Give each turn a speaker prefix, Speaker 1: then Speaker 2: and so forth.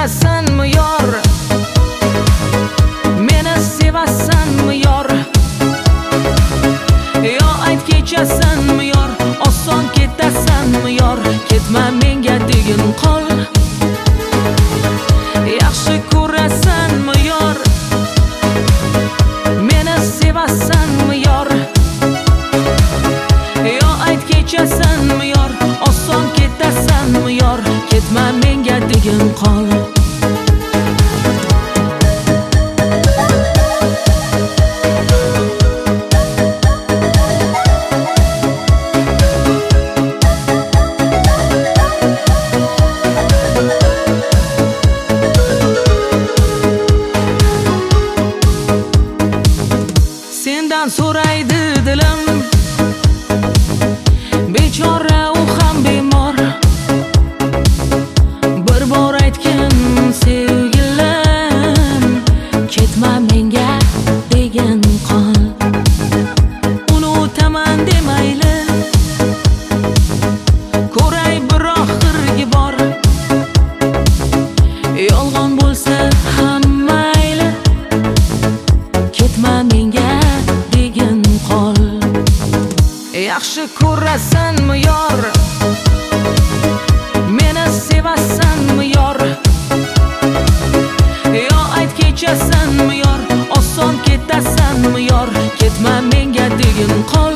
Speaker 1: kutasanmi yor? Meni sevasanmi yor? Yo ayt kechasanmi yor? Oson ketasanmi yor? Ketma menga degin qol. Yaxshi ko'rasanmi yor? Meni sevasanmi yor? Yo ayt kechasanmi yor? Oson ketasanmi yor? Ketma menga degin qol. Sendan so'raydi dilim, bechora u ham bemor. Bir bor aytgin sevgilim, ketma menga degin qol. Unutaman demayli, ko'ray bir oxirgi bor. Yolg'on bo'lsa ham mayli, ketma menga degin qol. Yaxshi ko'rasanmi yor? Meni sevasanmi yor? Yo ayt kechasanmi yor? Oson ketasanmi yor? Ketma menga degin qol.